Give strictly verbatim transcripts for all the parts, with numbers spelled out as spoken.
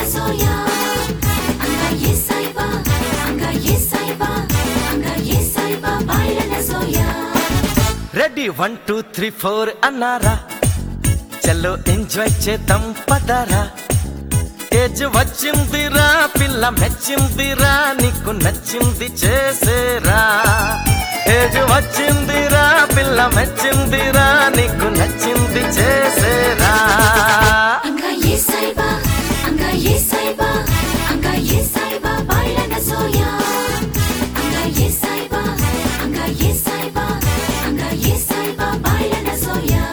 soya. Anga yes aiba, anga yes aiba, anga yes aiba, baila na soya. Ready one two three four అన్నారా, చలో enjoy చేద్దాం పదరా. Age వచ్చిందిరా పిల్ల మెచ్చిందిరా, నీకు నచ్చింది చేసేరా. ఏజ్ వచ్చిందిరా పిల్ల మెచ్చిందిరా, నీకు నచ్చింది చేసేరా. Anga yes aiba, anga yes aiba, anga yes aiba, baila na soya. Anga yes aiba, anga yes aiba, anga yes aiba, baila na soya.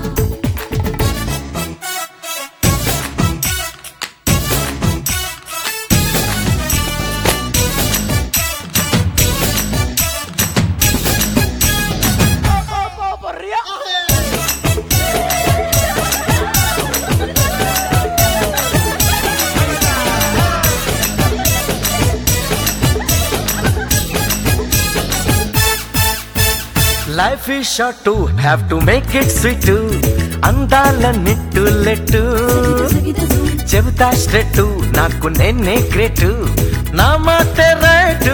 Life is short to have to make it sweet. అందాల నిట్టు లెట్టు చెబుతా straight, నాకు నేనే great, నా మాట right.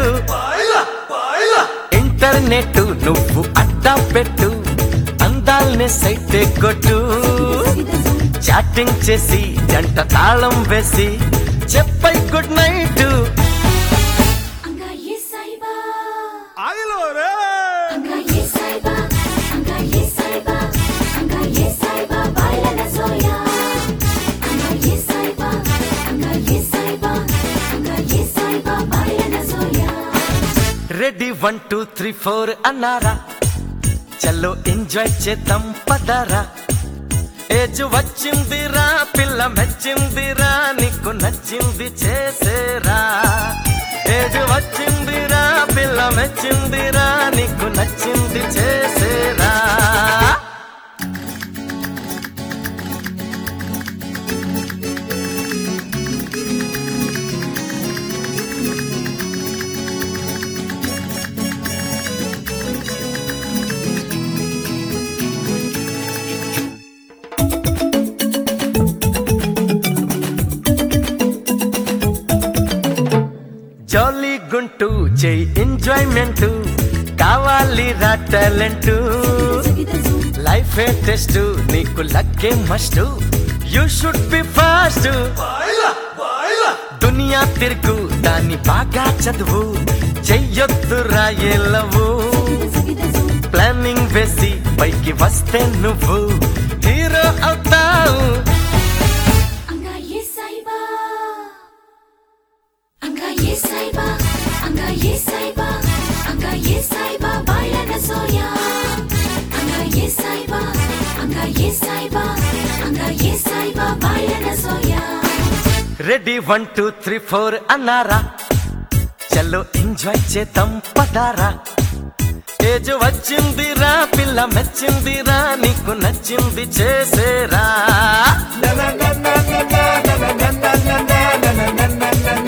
Internet నువ్వు అడ్డా పెట్టు, అందాల్ని సైతే కొట్టు. చాటింగ్ చేసి జంట తాళం వేసి చెప్పై good night. Anga yes aiba, ఆగిలో రే anga yes aiba, anga yes aiba, anga yes aiba, baila na soya. Anga yes aiba, anga yes aiba, anga yes aiba, baila na soya. Ready one two three four అన్నారా, చలో enjoy చేద్దాం పదరా. Age వచ్చిందిరా పిల్ల మెచ్చిందిరా, నీకు నచ్చింది చేసేరా. Age వచ్చిందిరా పిల్ల మెచ్చిందిరా, నీకు నచ్చింది చేసేరా. జాలీ గుంటూ చేయి ఎంజాయ్మెంట్, కావాలి రా టాలెంట్. లైఫ్ ఏ టెస్ట్, నీకు లక్కే must, you should be fast. దునియా తిరుగు దాన్ని బాగా చదువు, చెయ్యొద్దు రాయేలవు. ప్లానింగ్ వేసి పైకి వస్తే నువ్వు హీరో అవుతావు. Anga yes aiba, anga yes aiba, anga yes aiba, anga yes aiba, baila na soya. Anga yes aiba, anga yes aiba, anga yes aiba, baila na soya. Ready one two three four అన్నారా, చలో enjoy చేద్దాం పదారా. Age వచ్చిందిరా పిల్ల మెచ్చిందిరా, నీకు నచ్చింది చేసేరా. నా నా నా నా నా నా నా నా నా నా నా నా నా నా